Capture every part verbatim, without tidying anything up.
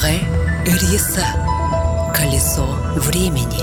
Тохе Ириса. Колесо времени.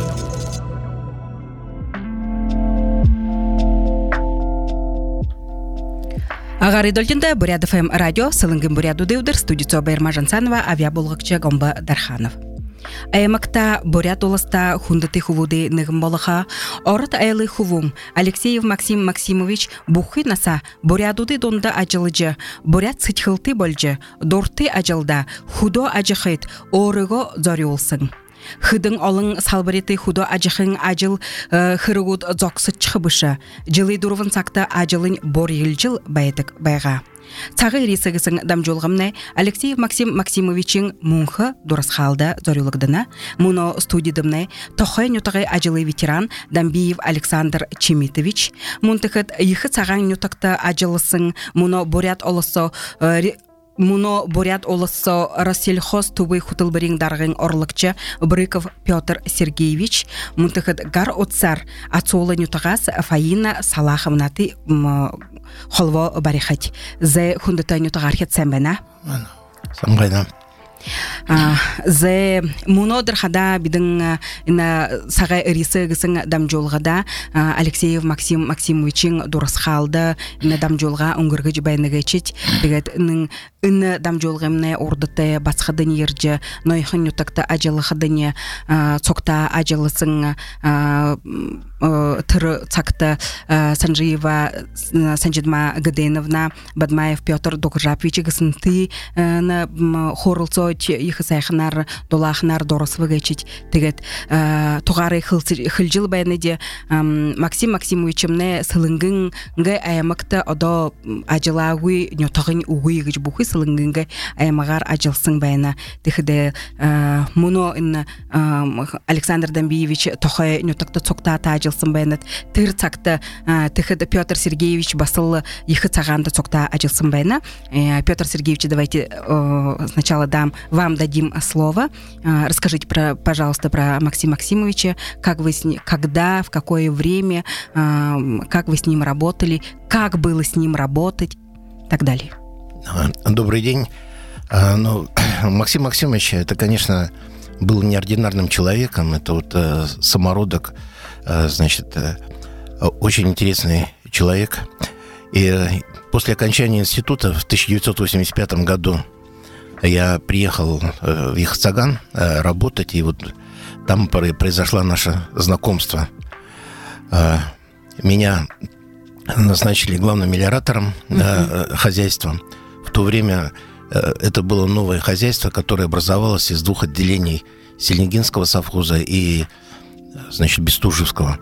Агар идолтинда Бурят эф эм радио сылынгын Буряду деудер студио Байырма Жансанова авиаболгыкчы Гомба Дарханов. Аймакта Бурят оласта хундаты хувуды ныгым болыха, орот айлы хувум Алексеев Максим Максимович бухы наса Бурядуды донда ажылыжы, Бурят сычхылты болжы, дорты ажылда, худо ажыхыт, орыго зори олсын. Хыдың олың салбареты худо ажыхын ажыл хырыгуд зоксы чхыбышы, жылы дурвын сакта ажылын бор елжыл байдык байға. Цағы рисығысын дамжолғымны Алексеев Максим Максимовичің мұңхы дұрысқалды зорилығдына, мұны студидымны тоқай нютығы ажылы ветеран Дамбиев Александр Чемитович, мұнтықыт ехі саған нютықты ажылысын мұны Бурят олысы Муно Бурят олысы Россельхоз тубы хутылбырин дарғын орлықчы Брыков Петр Сергеевич, мұнтықыд гар отсар ацолы нютығас Фаина Салаховнаты холво барихать. Зе хундыта нютығар хет сәмбәна? Самғайна. Зе мунодыр хада бидың сағай ырисы гісің дамжолғада Алексеев Максим Максимовичің дұрыс қалды дамжолға ұңғырғы жібайныға чет дегет үні дамжолғымны ордыты басқадын ерджі нойхын ютакта ажылықадыны цокта ажылысың түрі цакта Санжиева Санжидма Гаденовна Бадмаев Петр Докжапович гісін ты хорылцо их сайхнар долахнар доросвыга чить тегет тугары хылжыл байныде Максим Максимовичемне сылынгын гай аямакта одо ажылагуй нютагын угуй гыч бухы сылынгын аямагар ажылсын байна тихде муно ин Александр Дамбиевич тохай нютакта цокта ажылсын байнат тыр цакта тихде Петр Сергеевич басыл их цаганда цокта ажылсын байна. Петр Сергеевич, давайте сначала дам вам дадим слово. Расскажите, про, пожалуйста, про Максима Максимовича, как вы с ним, когда, в какое время, как вы с ним работали, как было с ним работать, и так далее. Добрый день. Ну, Максим Максимович, это, конечно, был неординарным человеком. Это вот самородок, значит, очень интересный человек. И после окончания института в тысяча девятьсот восемьдесят пятом году я приехал в Ихцаган работать, и вот там произошло наше знакомство. Меня назначили главным мелиоратором mm-hmm. хозяйства. В то время это было новое хозяйство, которое образовалось из двух отделений Селенгинского совхоза и, значит, Бестужевского.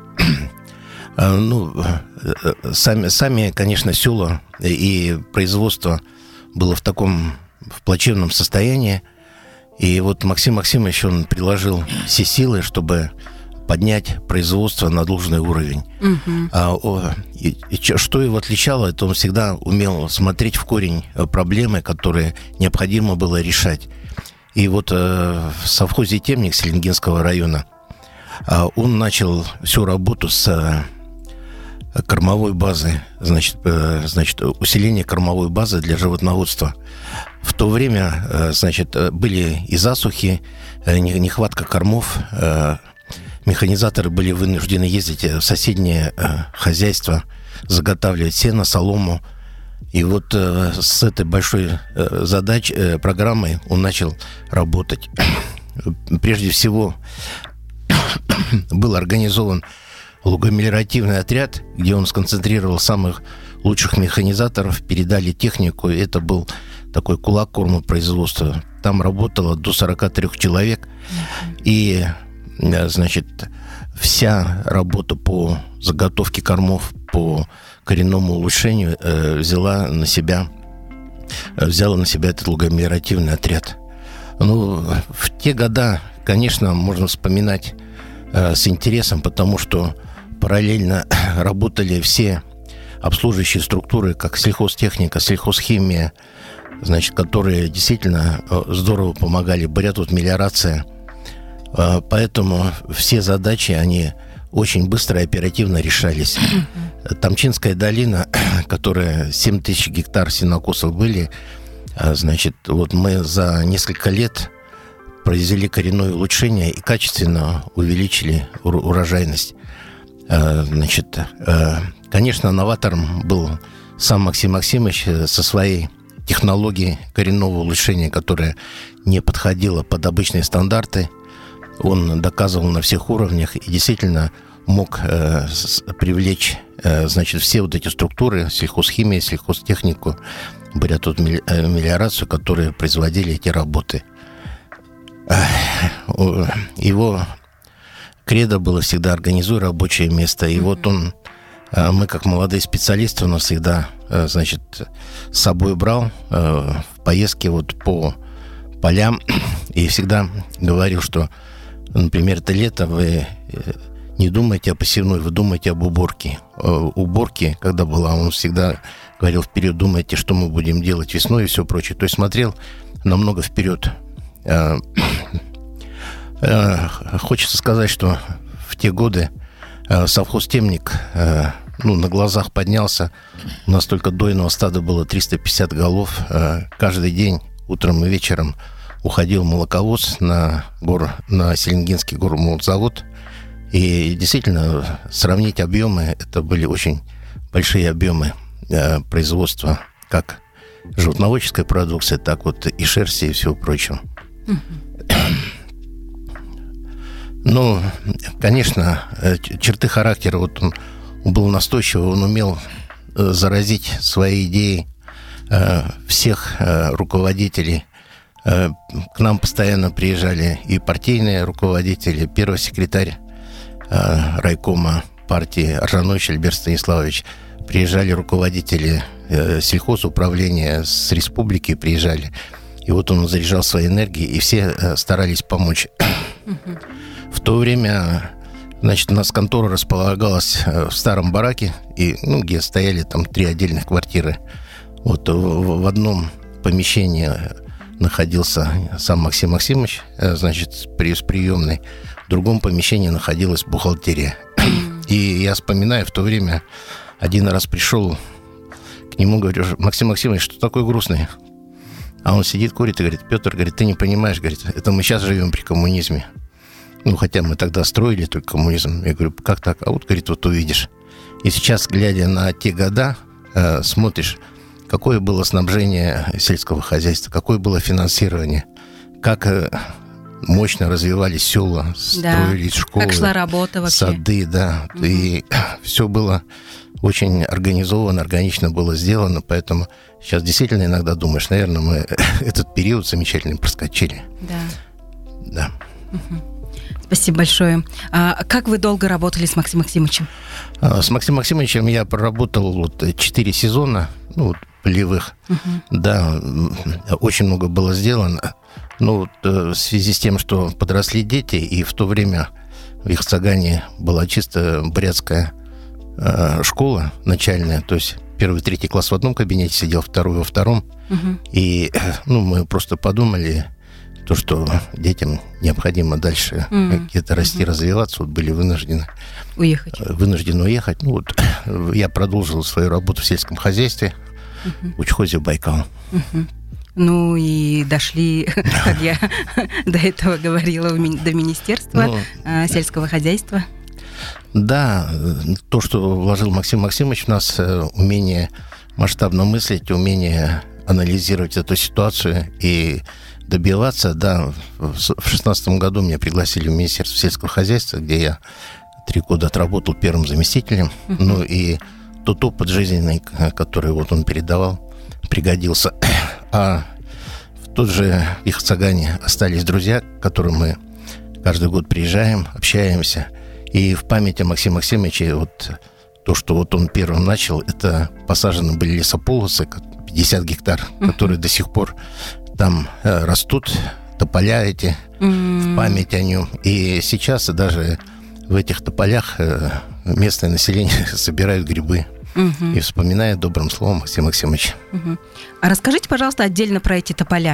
Ну, сами, сами, конечно, села и производство было в таком в плачевном состоянии. И вот Максим Максимович, он приложил все силы, чтобы поднять производство на должный уровень. Uh-huh. А, о, и, и, что его отличало, это он всегда умел смотреть в корень проблемы, которые необходимо было решать. И вот э, в совхозе «Темник» Селенгинского района э, он начал всю работу с э, кормовой базы, значит, э, значит, усиление кормовой базы для животноводства. В то время, значит, были и засухи, нехватка кормов, механизаторы были вынуждены ездить в соседние хозяйства, заготавливать сено, солому. И вот с этой большой задачей, программой он начал работать. Прежде всего, был организован лугомелиоративный отряд, где он сконцентрировал самых лучших механизаторов, передали технику. Это был такой кулак кормопроизводства. Там работало до сорока трёх человек. И, значит, вся работа по заготовке кормов, по коренному улучшению э, взяла на себя, взяла на себя этот лугомелиоративный отряд. Ну, в те года, конечно, можно вспоминать э, с интересом, потому что параллельно работали все обслуживающие структуры, как сельхозтехника, сельхозхимия, значит, которые действительно здорово помогали. Бурят вот мелиорация. Поэтому все задачи, они очень быстро и оперативно решались. Тамчинская долина, которая семь тысяч гектар сенокосов были, значит, вот мы за несколько лет произвели коренное улучшение и качественно увеличили урожайность. Значит, конечно, новатором был сам Максим Максимович со своей технологией коренного улучшения, которая не подходила под обычные стандарты. Он доказывал на всех уровнях и действительно мог э, с, привлечь э, значит, все вот эти структуры, сельхозхимию, сельхозтехнику, бурят тут мелиорацию, которые производили эти работы. Его кредо было всегда «организуй рабочее место». И mm-hmm. вот он, мы как молодые специалисты, он всегда, значит, с собой брал в поездки вот по полям и всегда говорил, что, например, это лето, вы не думайте о посевной, вы думаете об уборке. Уборки, когда была, он всегда говорил вперед, думайте, что мы будем делать весной и все прочее. То есть смотрел намного вперед. Хочется сказать, что в те годы совхоз «Темник» ну, на глазах поднялся. У нас только дойного стада было триста пятьдесят голов. Каждый день, утром и вечером, уходил молоковоз на, гор, на Селенгинский гормолзавод. И действительно, сравнить объемы, это были очень большие объемы производства, как животноводческой продукции, так вот и шерсти и всего прочего. Ну, конечно, черты характера, вот он, он был настойчивый, он умел заразить своей идеей всех руководителей. К нам постоянно приезжали и партийные руководители, первый секретарь райкома партии Ржанович Альберт Станиславович, приезжали руководители сельхозуправления с республики, приезжали. И вот он заряжал своей энергией, и все старались помочь. Uh-huh. В то время, значит, у нас контора располагалась в старом бараке, и, ну, где стояли там три отдельных квартиры. Вот в, в одном помещении находился сам Максим Максимович, значит, с приемной. В другом помещении находилась бухгалтерия. Uh-huh. И я вспоминаю, в то время один раз пришел к нему, говорю: Максим Максимович, что такой грустный? А он сидит, курит и говорит: Петр, говорит, ты не понимаешь, говорит, это мы сейчас живем при коммунизме. Ну, хотя мы тогда строили только коммунизм. Я говорю: как так? А вот, говорит, вот увидишь. И сейчас, глядя на те года, э, смотришь, какое было снабжение сельского хозяйства, какое было финансирование, как э, мощно развивались села, да. строились школы, как шла работа вообще. Сады, да. Угу. И все было очень организовано, органично было сделано, поэтому сейчас действительно иногда думаешь, наверное, мы этот период замечательно проскочили. Да. Да. Угу. Спасибо большое. А как вы долго работали с Максимом Максимовичем? С Максимом Максимовичем я проработал вот четыре сезона, ну, вот, полевых. Угу. Да, очень много было сделано. Ну, вот, в связи с тем, что подросли дети, и в то время в Ихцагане была чисто бурятская э, школа начальная, то есть первый, третий класс в одном кабинете сидел, второй во втором. Угу. И ну, мы просто подумали, то, что детям необходимо дальше mm. где-то расти, mm-hmm. развиваться, вот были вынуждены уехать. Вынуждены уехать. Ну, вот, я продолжил свою работу в сельском хозяйстве mm-hmm. в учхозе Байкал. Mm-hmm. Ну и дошли, как я до этого говорила, до Министерства ну, сельского хозяйства. Да, то, что вложил Максим Максимович в нас, умение масштабно мыслить, умение анализировать эту ситуацию и добиваться, да. В шестнадцатом году меня пригласили в Министерство сельского хозяйства, где я три года отработал первым заместителем. Uh-huh. Ну и тот опыт жизненный, который вот он передавал, пригодился. А в тот же Ихцагане остались друзья, к которым мы каждый год приезжаем, общаемся. И в память о Максиме Максимовиче вот то, что вот он первым начал, это посажены были лесополосы, пятьдесят гектар, uh-huh. которые до сих пор там э, растут, тополя эти, mm-hmm. в память о нем. И сейчас даже в этих тополях э, местное население собирают грибы mm-hmm. и вспоминает добрым словом Максим Максимович. Mm-hmm. А расскажите, пожалуйста, отдельно про эти тополя.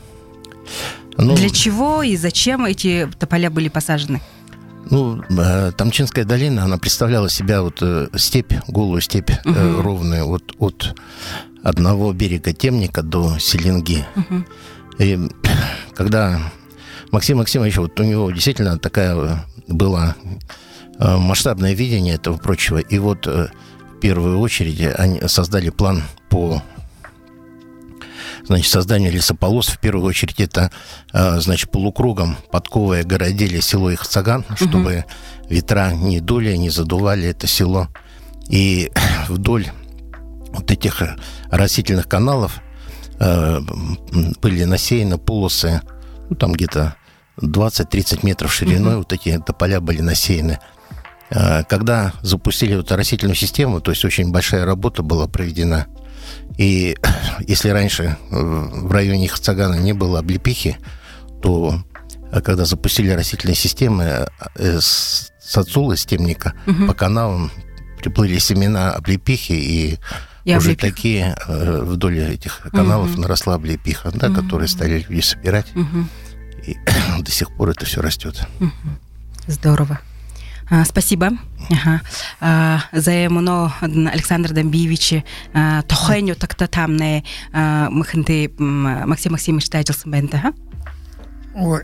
Ну, для чего и зачем эти тополя были посажены? Ну, э, Тамчинская долина, она представляла себя вот э, степь, голую степь э, mm-hmm. ровную, вот от одного берега Темника до Селенги. Uh-huh. И когда Максим Максимович, вот у него действительно такая была масштабное видение этого прочего. И вот в первую очередь они создали план по, значит, созданию лесополос. В первую очередь это, значит, полукругом подковы огородили село Ихцаган, чтобы угу. ветра не дули, не задували это село. И вдоль вот этих растительных каналов были насеяны полосы, ну, там где-то двадцать-тридцать метров шириной, угу. вот эти тополя были насеяны. Когда запустили эту растительную систему, то есть очень большая работа была проведена. И если раньше в районе Ихцагана не было облепихи, то когда запустили растительные системы, с Ацула, с Темника, угу. по каналам приплыли семена облепихи, и, и уже облепих. такие вдоль этих каналов угу. наросла облепиха, да, угу. которые стали люди собирать. Угу. И до сих пор это все растет. Угу. Здорово. А, спасибо. Ага. А, за моно Александр Дамбиевич тохайню так-то там не махнты Максим Максимович тайдылсын бенде, ха? Ой.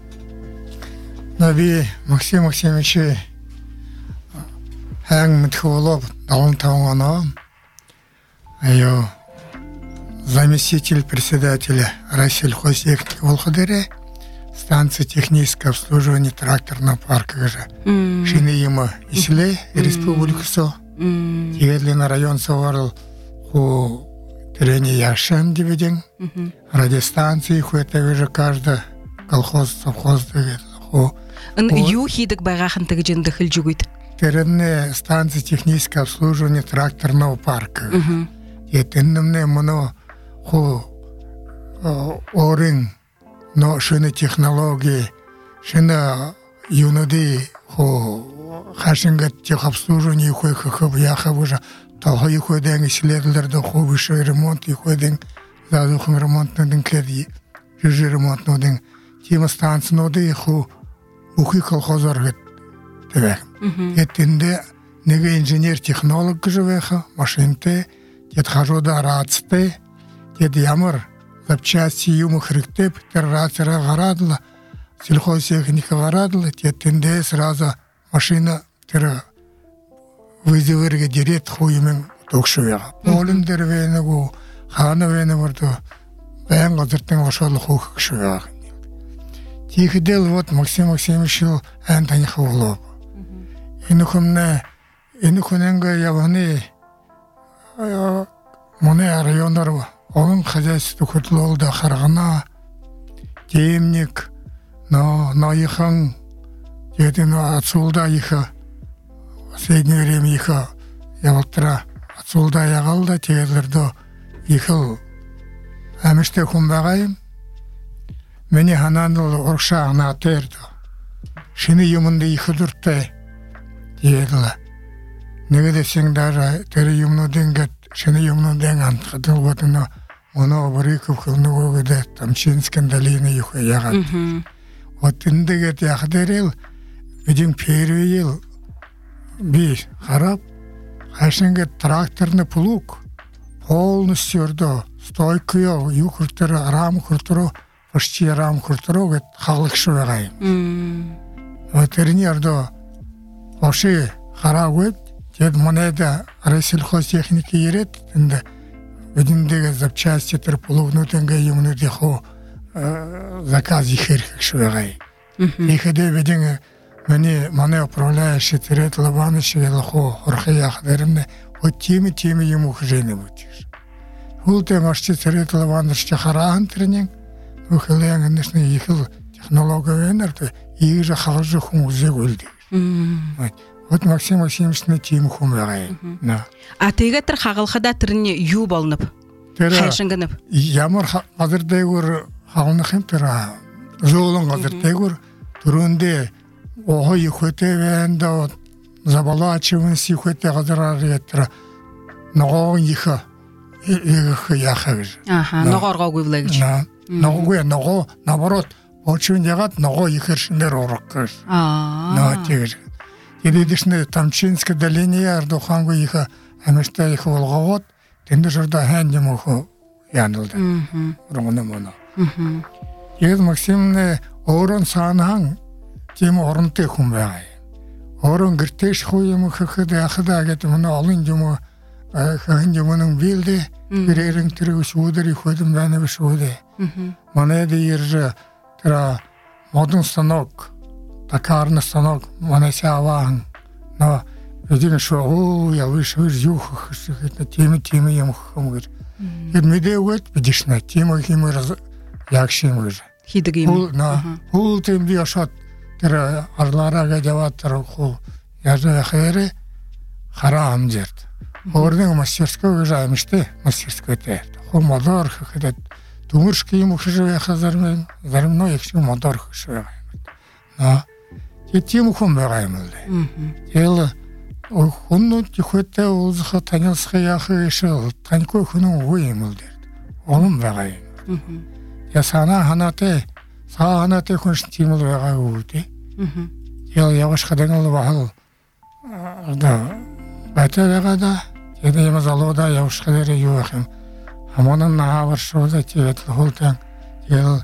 Наби Максим Максимович хэн мэтхолов далон тавана. Айо заместитель председателя Россельхозтехники Волхадыре, станция технического обслуживания тракторного парка же. Шины ему Исле, республикасо. Тегедлина район соварил ху терени Яшен дивиден. Радиостанции ху это же каждый колхоз, совхоз ху. Ю хидок барахан тагджин дахил джугуит. Теренне станция технического обслуживания тракторного парка. Етеннемне моно ху орин но шины технологии, шины юноды, хо хашингат техобслуживание, хо хо яхав уже, того и хо ден исследовали до хо высший ремонт, и хо ден задухом ремонтный кеди, жижи ремонтный ден, тема станции ноды, хо ухи колхозар гет, тебе. Етенде неге инженер-технолог живеха, машинте, тет хажода рацте, тет ямар. Запчасти ему хректеп, террацера гарадла, сельхозтехника гарадла, те тенде сразу машина тера вызывырга дерет хуймен токшуяга. Полин дервенегу, хана венегурду, бэм газыртын лошодлы хухшуяга. Тихидел вот Максим Максимович Антони Хавлов. Инухумне, инухуненга яваны моне райондарва. Он хозяйство хутлол да Харгана, Темник, но Наихан, где-то на Ацулда иха, в последнее время иха, я вот тра Ацулда ягалда, тегерлердо ихал, амиште хумбагаем, меня хананул орша на тердо, шины юмунды ихудурте, тегерла, негде всегда тери юмну денгет, шины юмну денган, хатыл вот оно, оно обрыков хлнового да Тамчинская долина их ягод. Вот индегет яхдерил, видим первый ел, би харап, хашингет тракторный плуг, полностью ордо, стойкую, юкуртера, рам куртеро, почти рам куртеро, гет халык шугай. Вот ирни ордо, вообще харагет, тед монеда Россельхозтехники ерет, инде Видимдега запчасти терполовнутенга юмнуте хо заказ ихер шугай. Ихеде видинга мане мане управляющий терет лаваныш велхо орхаях дермне от теми теми ему хжене бутиш. Хулте машти терет лаваныш чахаран тренинг, ухелен конечно ихел технология энерто и же халжу хумузе гульди. Вот Максим Максимович на тему хумрай. А ты гатер хагалхада трне ю болнып. Хайшынганып. Ямар газырдайгур хагалнахым тера. Жолун газырдайгур турунде ого ихөте венда забала чивнси ихөте газырар ятра. Ногоо иха их яхагж. Аха, ногооргоо гүйвлэгж. Ногоо ногоо наоборот очень ягат ногоо ихэршнэр орокгаш. Аа. Но тэгж. Единственное, Тамчинская долина ярду хангу иха, амешта их волговод, тенде журда хэнди муху янылда. Романа моно. Ед Максимне Орон санаан тийм оронтой хүн байгаа юм. Орон гэртеш хуу юм хахад яхадаа гэдэг мөн олон юм хаан юмнын билдэ гэрэрэн тэр шүүдэр их хөдөн байна биш үү? Манай дээр тэр модон станок такарна станок манай шаван но эдгээр шоу явж юу хэвчээ тийм тийм юм хэмгэр. Гэт мэдээвэт бидишна тийм хэмээр яг шимэр. Хийдэг юм. Хул тийм би ашат тэр арлаараа яваад тэр хуу яжаа хэрэг хараа амжирт. Өөрийн мастерское гэж аим штэ мастерскойтэй. Хуу модоор гэхэд дүмэршг юм хөш яхаа зарим зарим нөө их модоор хөш байгаа юм. Аа тийм хүн байгаа юм л. Тэгэл хүннүүд ихтэй уулзах танилцах яах ишэл таньгүй хүн үгүй юм л дээ. Олон байгаа юм. Я санаа ханаате саа ханаате хүн тийм л байгаа үү дээ. Яа яваш хаданал бахал да батарага да яда юм залууда яваш хадэр юу ах юм. Хамонон наавар шууд тэгээд хултан яа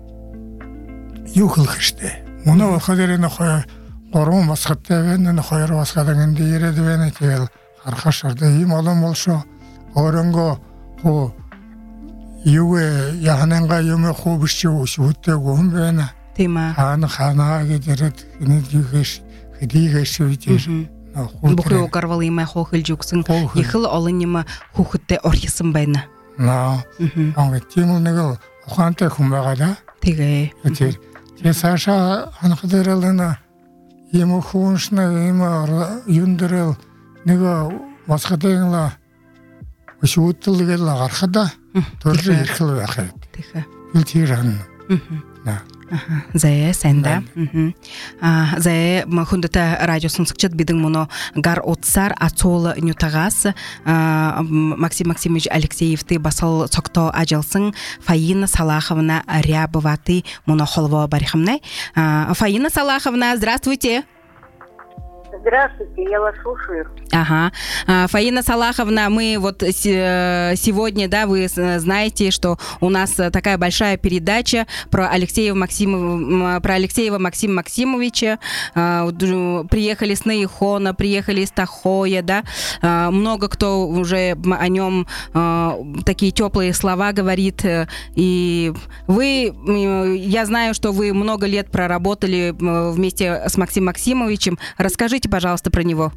юу хэлэх штэ. Мөнөө хадэр нөхөө гурван масхаттай байна, хоёр масхатаа энд ирээд байна тэгэл харахаш ордоо ийм олон болшоо өөрөнгөө хуу юу яхананга юм хуу биш үү шүтдэг юм байна. Тийм аа. Хаана ханаа гэдэг нэг юугаш хэдийгээс үгүй. Бүхрөө гарвал юм хоо хэлж өгсөн их л олон юм хүүхэдтэй орхисон байна. Наа. Аа тийм нэг ухаантай хүн байгаа да. Тэгээ. Тэгээ саша анхаарална юм хүншна юм юндэрэл нэг масхатайгла өшөөдөлгөл гарахда төрөл ирхэл байх юм. Тэгээ. Ил тийрэн. На. Зэ сэнда. Аа зэ махундата радио сонсогчд бидэн моно гар утсар ацул нютагас Максим Максимович Алексеев ты басал цокто ажалсын Фаина Салаховна Рябоваты моно холво барихамнай. Фаина Салаховна, здравствуйте. Здравствуйте, я вас слушаю. Ага. Фаина Салаховна, мы вот сегодня, да, вы знаете, что у нас такая большая передача про Алексеева Максима, про Алексеева Максима Максимовича. Приехали с Наихона, приехали из Тахоя, да. Много кто уже о нем такие теплые слова говорит. И вы, я знаю, что вы много лет проработали вместе с Максимом Максимовичем. Расскажите, пожалуйста, про него.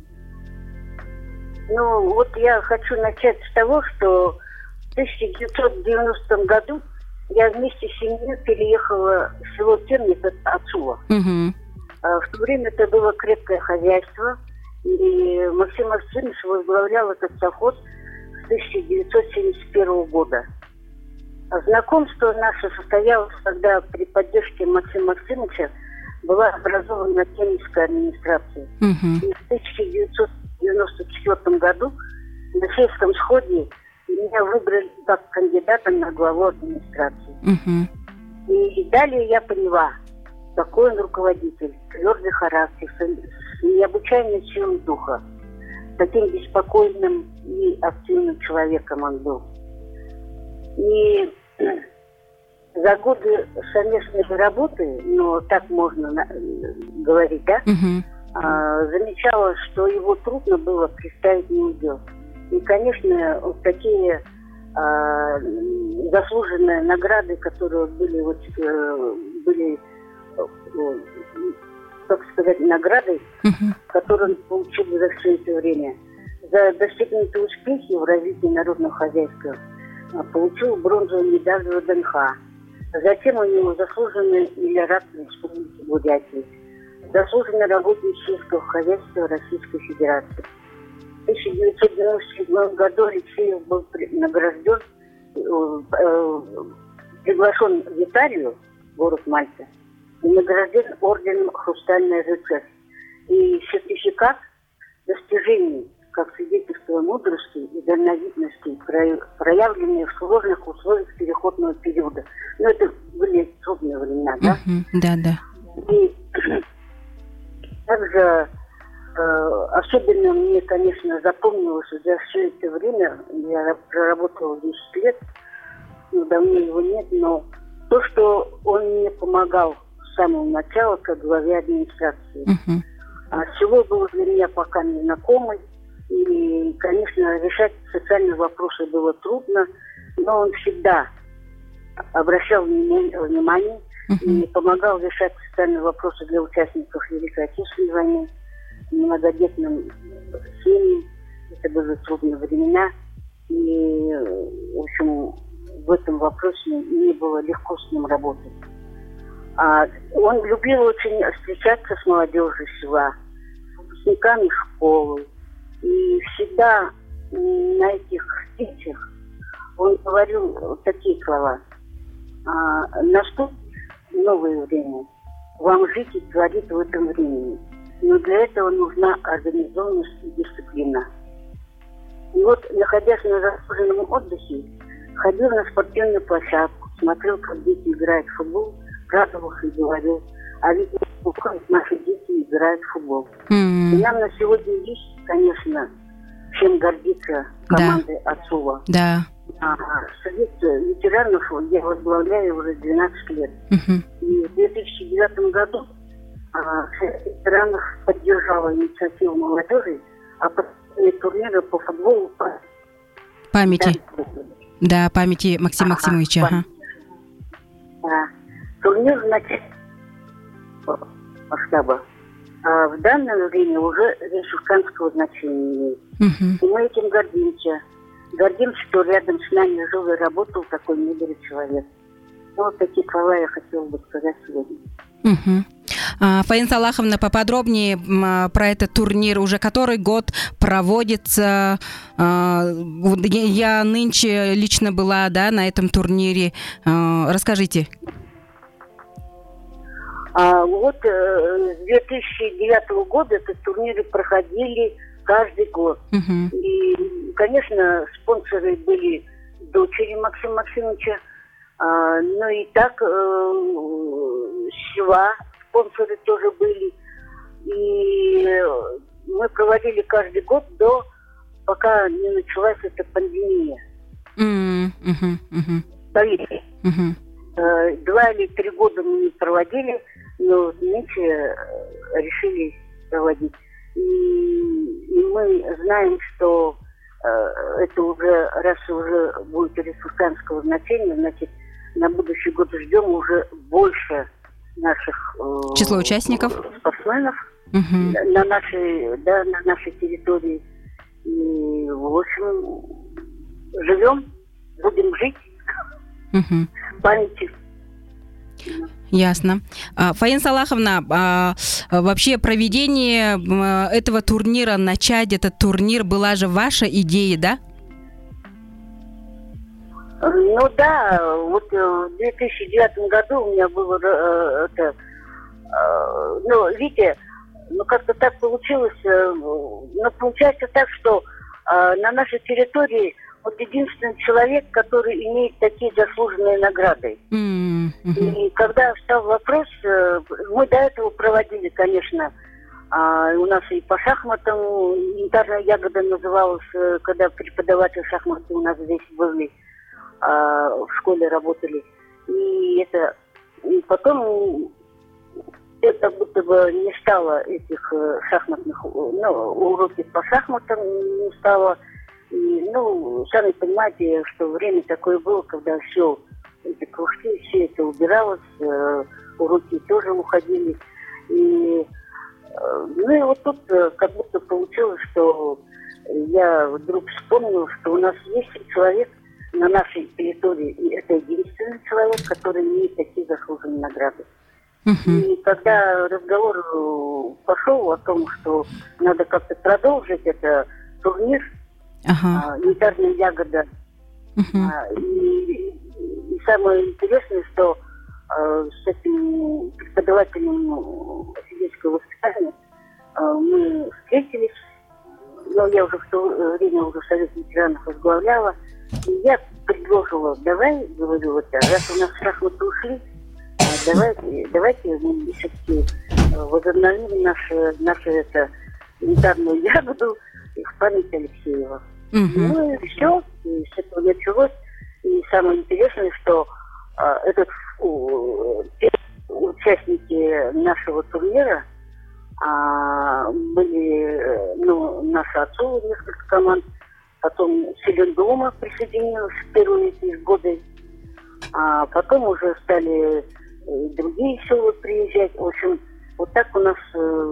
Ну, вот я хочу начать с того, что в тысяча девятьсот девяностом году я вместе с семьей переехала в село Терник от Ацула. Угу. В то время это было крепкое хозяйство, и Максим Максимович возглавлял этот совхоз с тысяча девятьсот семьдесят первого года. Знакомство наше состоялось, когда при поддержке Максима Максимовича была образована Терникская администрация. Uh-huh. И в тысяча девятьсот девяносто четвёртом году на сельском сходе меня выбрали как кандидата на главу администрации. Uh-huh. И далее я поняла, какой он руководитель, твердый характер, с необычайной силой духа. Таким беспокойным и активным человеком он был. И за годы совместной работы, ну, так можно на- говорить, да, uh-huh. а, замечала, что его трудно было представить не удел. И, конечно, вот такие а, заслуженные награды, которые были, вот, были, как сказать, награды, uh-huh. которые он получил за все это время. За достигнутые успехи в развитии народного хозяйства получил бронзовую медаль в ВДНХ. Затем у него заслуженный миллиард Республики Бурятии, заслуженный работник сельского хозяйства Российской Федерации. В тысяча девятьсот девяносто седьмом году Алексеев был награжден, э, приглашен в Италию, город Мальта, и награжден орденом «Хрустальный рыцарь». И сертификат достижений как свидетельство мудрости и дальновидности, проявленные в сложных условиях переходного периода. Ну, это были трудные времена, да? Uh-huh. Да, да. И также э, особенно мне, конечно, запомнилось за все это время, я проработала десять лет, ну, давно его нет, но то, что он мне помогал с самого начала как главе администрации. Uh-huh. А село было для меня пока незнакомым. И, конечно, решать социальные вопросы было трудно, но он всегда обращал внимание uh-huh. и помогал решать социальные вопросы для участников Великой Отечественной войны, многодетным семьям. Это были трудные времена. И, в общем, в этом вопросе не было легко с ним работать. А он любил очень встречаться с молодежью села, с выпускниками школы. И всегда на этих встречах он говорил вот такие слова. А, наступит новое время. Вам жить и творить в этом времени. Но для этого нужна организованность и дисциплина. И вот, находясь на заслуженном отдыхе, ходил на спортивную площадку, смотрел, как дети играют в футбол, радовался и говорил, а ведь наши дети играют в футбол. Mm-hmm. И нам на сегодня есть, конечно, чем гордиться командой да. Отцова. Да. А, Совет ветеранов я возглавляю уже двенадцать лет. Mm-hmm. И в две тысячи девятом году а, Совет ветеранов поддержала инициативу молодежи о проведении турнира по футболу по памяти. Да, памяти Максима ага, Максимовича. Ага. Да. Турнир начал масштаба. А в данное время уже республиканского значения имеет. Угу. И мы этим гордимся. Гордимся, что рядом с нами жил и работал такой мудрый человек. Ну, вот такие слова я хотела бы сказать сегодня. Угу. А, Фаина Салаховна, поподробнее а, про этот турнир. Уже который год проводится. А, я нынче лично была, да, на этом турнире. А, расскажите. А, вот э, с две тысячи девятого года эти турниры проходили каждый год. Uh-huh. И, конечно, спонсоры были дочери Максима Максимовича, а, но и так э, села спонсоры тоже были. И мы проводили каждый год до, пока не началась эта пандемия. Uh-huh. Uh-huh. Поверьте. Uh-huh. Два или три года мы не проводили, но нынче решили проводить. И, и мы знаем, что э, это уже, раз уже будет республиканского значения, значит, на будущий год ждем уже больше наших э, число участников, спортсменов угу. на, на нашей, да, на нашей территории. И, в общем, живем, будем жить угу. памяти. Ясно. Фаина Салаховна, вообще проведение этого турнира, начать этот турнир, была же ваша идея, да? Ну да, вот в две тысячи девятом году у меня было это, ну, видите, ну как-то так получилось, ну получается так, что на нашей территории вот единственный человек, который имеет такие заслуженные награды. Mm-hmm. И когда встал вопрос, мы до этого проводили, конечно, у нас и по шахматам, янтарная ягода называлась, когда преподаватели шахматы у нас здесь были, в школе работали. И это и потом это будто бы не стало этих шахматных, ну, уроков по шахматам не стало. И, ну, сами понимаете, что время такое было, когда все эти кружки, все это убиралось, э, уроки тоже уходили. И, э, ну и вот тут э, как будто получилось, что я вдруг вспомнила, что у нас есть человек на нашей территории, и это единственный человек, который имеет такие заслуженные награды. Uh-huh. И когда разговор пошел о том, что надо как-то продолжить этот турнир, Ага. янтарная ягода. Uh-huh. А, и, и самое интересное, что а, с этим преподавателем физического воспитания а, мы встретились, но я уже в то время уже Совет ветеранов возглавляла, и я предложила, давай, говорю, вот, раз у нас шахматы ушли, а, давайте, давайте мы все-таки возобновим нашу, нашу это, янтарную ягоду в память Алексеева. Uh-huh. Ну и все, и с этого началось. И самое интересное, что а, этот у, участники нашего турнира а, были, ну, наши отцовы, несколько команд, потом Селендома присоединилась в первые эти годы, а потом уже стали другие села приезжать. В общем, вот так у нас,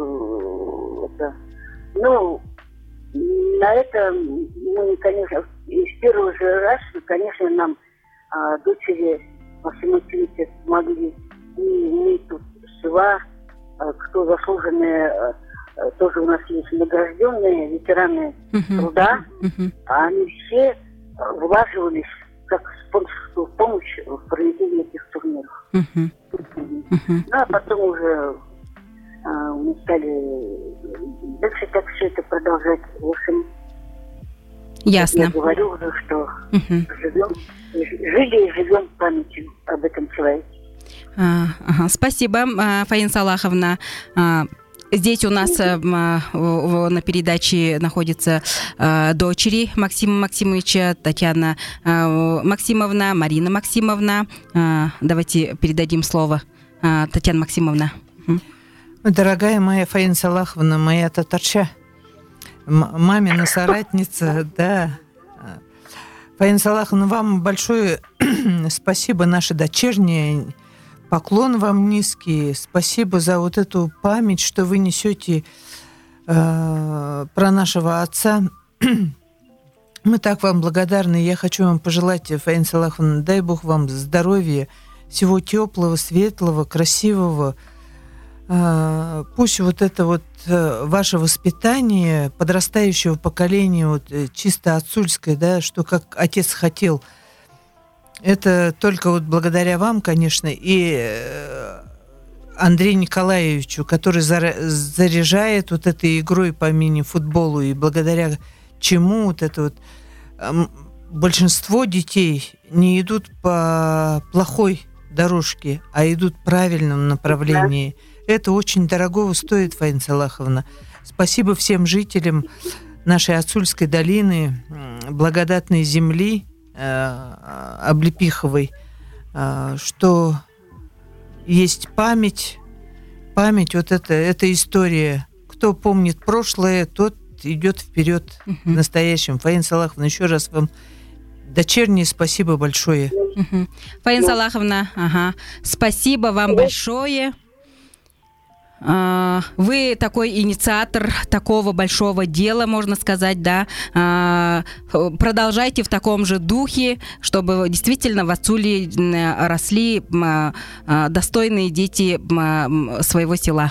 э, это, ну, на это мы, конечно, из первого же раз, конечно, нам а, дочери Максима Васильевича помогли. И мы тут села, а, кто заслуженные, а, тоже у нас есть награжденные ветераны uh-huh. труда, uh-huh. а они все влаживались как спонсорскую помощь в проведении этих турниров. Uh-huh. Uh-huh. Uh-huh. Ну, а потом уже а, мы стали дальше так все это продолжать. В общем, ясно. Я говорю уже, что uh-huh. живем, жили и живем памятью об этом человеке. А, ага. Спасибо, Фаина Салаховна. А, здесь у нас а, на передаче находятся а, дочери Максима Максимовича, Татьяна а, Максимовна, Марина Максимовна. А, давайте передадим слово. А, Татьяна Максимовна. Дорогая моя Фаина Салаховна, моя татарча, м- мамина соратница, да. Фаина Салаховна, вам большое спасибо, наши дочерние. Поклон вам низкий. Спасибо за вот эту память, что вы несете э, про нашего отца. Мы так вам благодарны. Я хочу вам пожелать, Фаина Салаховна, дай Бог вам здоровья, всего теплого, светлого, красивого. Э, пусть вот это вот э, ваше воспитание подрастающего поколения, вот, э, чисто отцульское, да, что как отец хотел, это только вот благодаря вам, конечно, и Андрею Николаевичу, который заряжает вот этой игрой по мини-футболу, и благодаря чему вот это вот большинство детей не идут по плохой дорожке, а идут в правильном направлении. Да. Это очень дорогого стоит, Фаина Салаховна. Спасибо всем жителям нашей Ацульской долины, благодатной земли, Облепиховой, что есть память, память, вот это, эта история. Кто помнит прошлое, тот идет вперед uh-huh. в настоящем. Фаина Салаховна, еще раз вам дочернее спасибо большое. Uh-huh. Фаина Салаховна, ага. Спасибо вам большое. Вы такой инициатор такого большого дела, можно сказать, да. Продолжайте в таком же духе, чтобы действительно в Ацуле росли достойные дети своего села.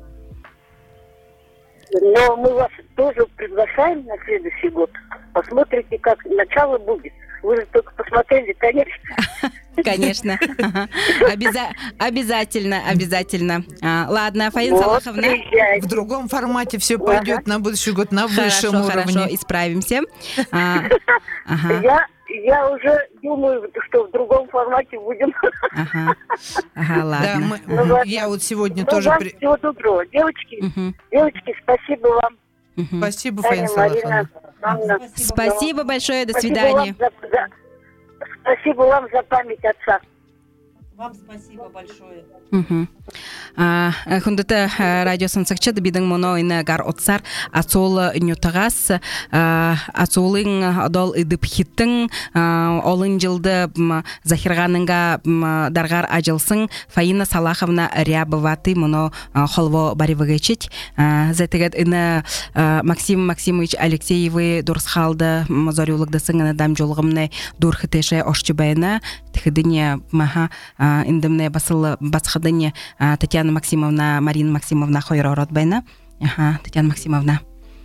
Но мы вас тоже приглашаем на следующий год. Посмотрите, как начало будет. Вы же только посмотрели, конечно. Конечно. Обяза- обязательно, обязательно. А, ладно, Фаина вот, Салаховна. В другом формате все пойдет ага. на будущий год на высшем хорошо, уровне. Хорошо, исправимся. А, ага. я, я уже думаю, что в другом формате будем. Ага, ага ладно. Да, мы, ну, я вот сегодня ну, тоже... При... Всего доброго. Девочки, угу. девочки, спасибо вам. Угу. Спасибо, Фаина Салаховна. Спасибо, спасибо большое, до свидания. Спасибо вам, за, за, спасибо вам за память отца. Вам спасибо большое. Хундата радио сансакча да бидың моно ина гар отсар ацол нютагас ацолың адал идып хиттың олын жылды захирганынга даргар ажылсың Фаина Салаховна Рябоваты моно холво баривагачить затегет ина Максим Максимович Алексеевы дурсхалды мазарюлыгдасың ана дам жолгымны дурхытеше ошчыбайна тхидыне маха индемне басыл басхадыне Татьяна Максимовна, Марина Максимовна Хойророт Байна. Ага, Татьяна Максимовна.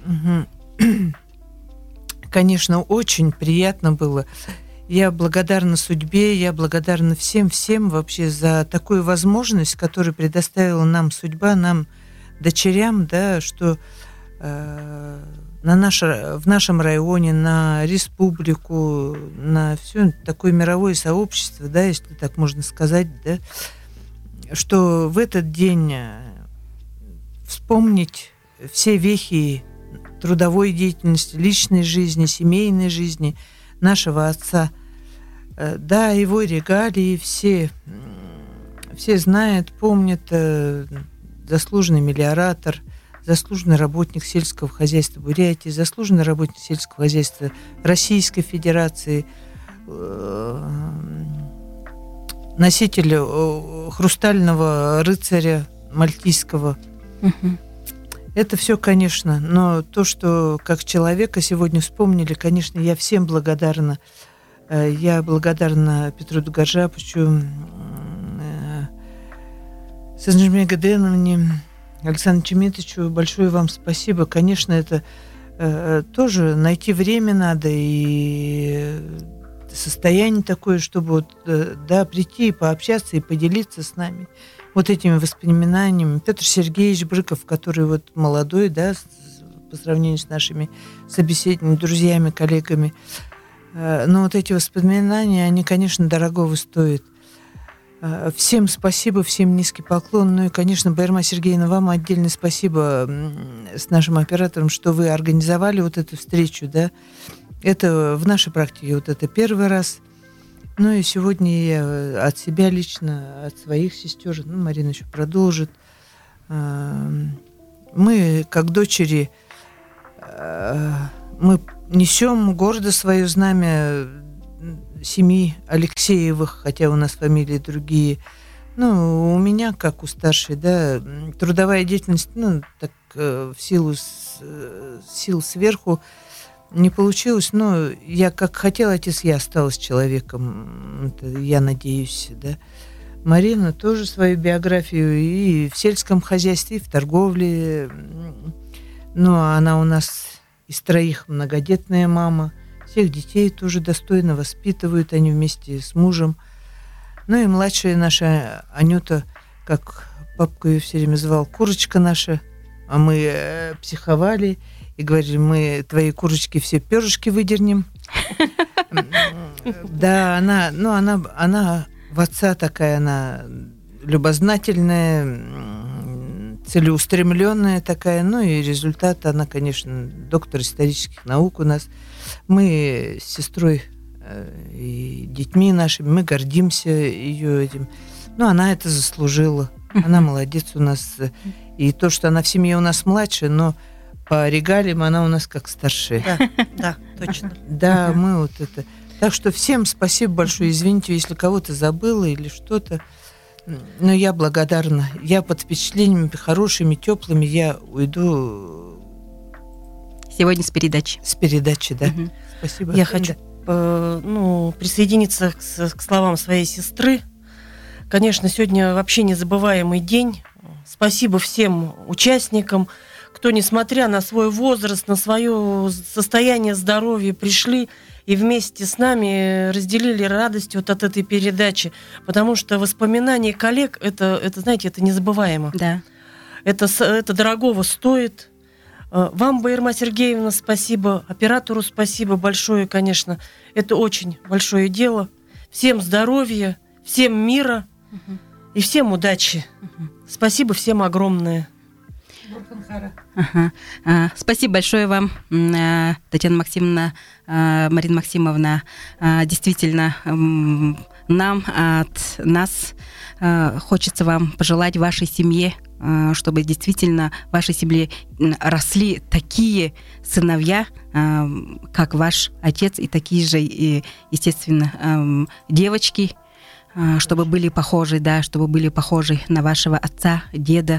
Конечно, очень приятно было. Я благодарна судьбе, я благодарна всем-всем вообще за такую возможность, которую предоставила нам судьба, нам, дочерям, да, что э, на наше, в нашем районе, на республику, на все такое мировое сообщество, да, если так можно сказать, да, что в этот день вспомнить все вехи трудовой деятельности, личной жизни, семейной жизни нашего отца, да, его регалии, все, все знают, помнят, заслуженный мелиоратор, заслуженный работник сельского хозяйства Бурятии, заслуженный работник сельского хозяйства Российской Федерации, носитель хрустального рыцаря мальтийского. Угу. Это все, конечно, но то, что как человека сегодня вспомнили, конечно, я всем благодарна. Я благодарна Петру Дугаржапычу, Саджиме Гаденовне, Александру Чемитовичу. Большое вам спасибо. Конечно, это э, тоже найти время надо и состояние такое, чтобы вот, э, да, прийти и пообщаться и поделиться с нами вот этими воспоминаниями. Петр Сергеевич Брыков, который вот молодой, да, с, по сравнению с нашими собеседниками, друзьями, коллегами. Э, но вот эти воспоминания, они, конечно, дорогого стоят. Всем спасибо, всем низкий поклон. Ну и, конечно, Байырма Сергеевна, вам отдельное спасибо с нашим оператором, что вы организовали вот эту встречу, да. Это в нашей практике вот это первый раз. Ну и сегодня я от себя лично, от своих сестер, ну, Марина еще продолжит. Мы, как дочери, мы несем гордо свое знамя семьи Алексеевых, хотя у нас фамилии другие. Ну, у меня, как у старшей, да, трудовая деятельность, ну, так, в силу сил сверху не получилось, но я как хотела, отец, я осталась человеком, это я надеюсь, да. Марина тоже свою биографию и в сельском хозяйстве, и в торговле. Ну, она у нас из троих многодетная мама. Всех детей тоже достойно воспитывают, они вместе с мужем. Ну и младшая наша Анюта, как папка ее все время звал, курочка наша. А мы психовали и говорили, мы твои курочки все перышки выдернем. Да, она, ну, она, она в отца такая, она любознательная, целеустремленная такая. Ну и результат, она, конечно, доктор исторических наук у нас. Мы с сестрой и детьми нашими, мы гордимся ее этим. Ну, она это заслужила. Она молодец у нас. И то, что она в семье у нас младшая, но по регалиям она у нас как старшая. Да, да, точно. Да, мы вот это. Так что всем спасибо большое. Извините, если кого-то забыла или что-то. Но я благодарна. Я под впечатлениями хорошими, теплыми. Я уйду сегодня с передачи. С передачи, да. Угу. Спасибо. Я хочу э, ну, присоединиться к, к словам своей сестры. Конечно, сегодня вообще незабываемый день. Спасибо всем участникам, кто, несмотря на свой возраст, на свое состояние здоровья, пришли и вместе с нами разделили радость вот от этой передачи. Потому что воспоминания коллег, это, это знаете, это незабываемо. Да. Это, это дорогого стоит. Вам, Байырма Сергеевна, спасибо. Оператору спасибо большое, конечно. Это очень большое дело. Всем здоровья, всем мира угу. и всем удачи. Угу. Спасибо всем огромное. Ага. А, спасибо большое вам, Татьяна Максимовна, Марина Максимовна. А, действительно, нам от нас хочется вам пожелать вашей семье, чтобы действительно в вашей семье росли такие сыновья, как ваш отец, и такие же, естественно, девочки, чтобы были похожи, да, чтобы были похожи на вашего отца, деда.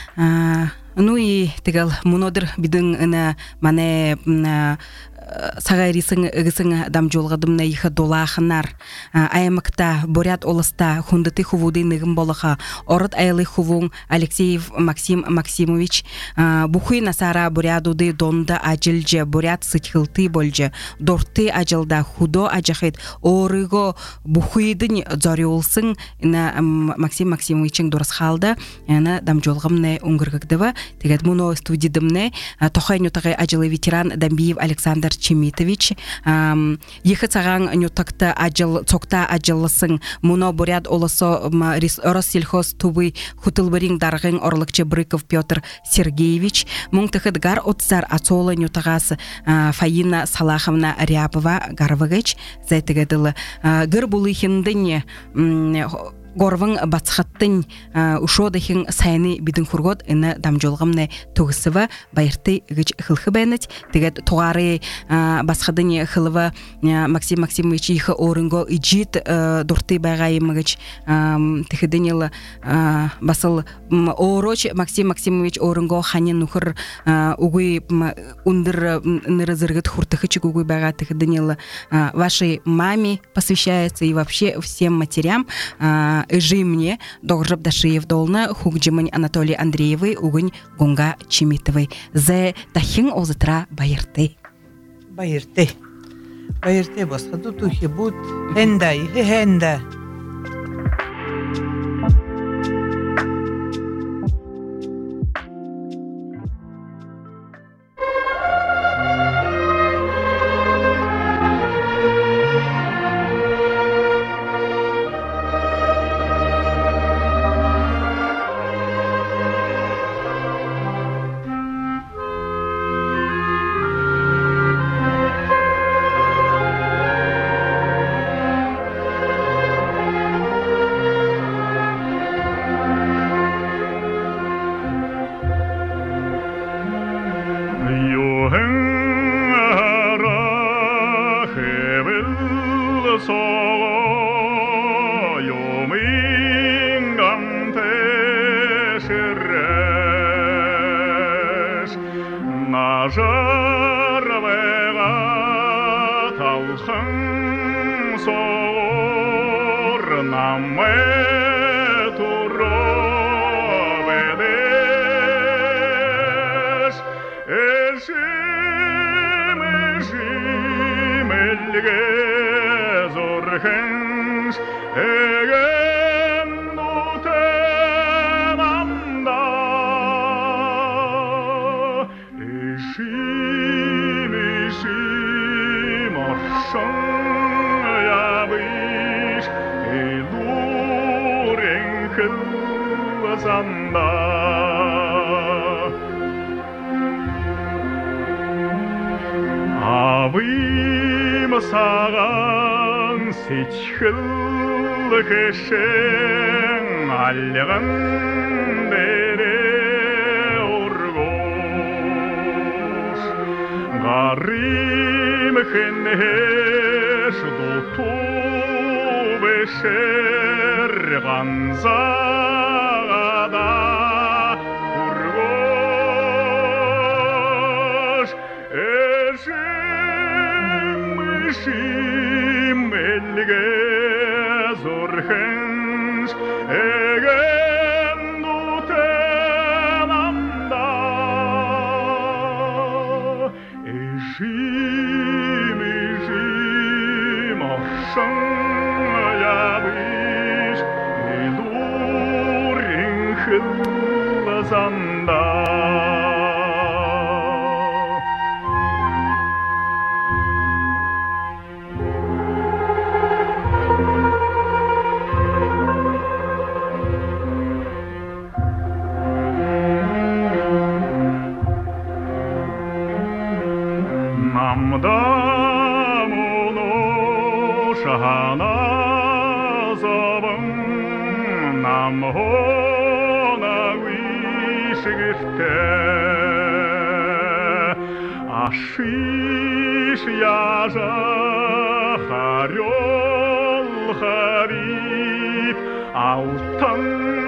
Ну и тегал мунодыр бидин на мане сагайрисың ыгысың дам жолгадымна иха долахынар аймакта борят оласта хундыты хувуды ныгым болаха орот айлы хувун Алексеев Максим Максимович бухуй насара борядуды донда ажилже борят сытхылты болже дорты ажилда худо ажахит орыго бухуйдын зориолсың на Максим Максимовичың дурас халда на дам жолгамне унгыргыгдыва тегет муно студидымне тохайню тагы ажилы ветеран Дамбиев Александр Чемитович ехать саган нютакта ажил цокта ажилсың муно бурят олосо Россельхоз тубы хутылбырин даргын орлыкчы Брыков Петр Сергеевич муң тыхыдгар отсар ацола нютагас Фаина Салаховна Рябова гарвыгыч зайтыгадылы гыр булыхиндыне горвың бацхаттын ушодахин сайны бидин хургот ина дамжолгамне тугсыва байырты гыч хылхы бэнет тегет тугары басхадыне хылва Максим Максимович их орынго ижит дурты байгайымыгыч тихиденел басыл ороч Максим Максимович орынго ханин нухыр угуй ундыр нырызыргыт хуртыхычы угуй бага тихиденел вашей маме посвящается и вообще всем матерям жи мне Догржаб Дашиев долна хугджимань Анатолий Андреевой угунь Гунга Чимитовой зе тахин озытра байырты байырты байырты басхаду тухи бут хенда ихе хенда саған сечхіл кешен алған бере ургош гарим хенеш доту бешер ғанзағада ургош эше Шиммелге зорхенш еген дутенамда Ишим ишим ашан ябиш Идурин хылзанда Дамуну шахана забым намхона вишгифте ашиш яжа харёл хариб алтан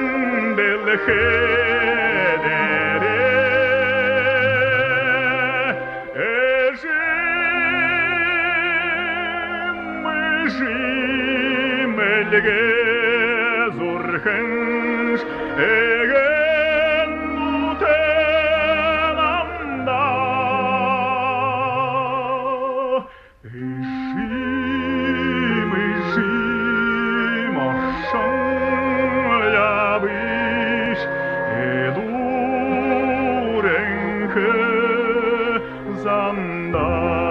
делхедере Шиммелге зорхенш еген дутенамда Ишим ишим ашан ябиш Эдуренке занда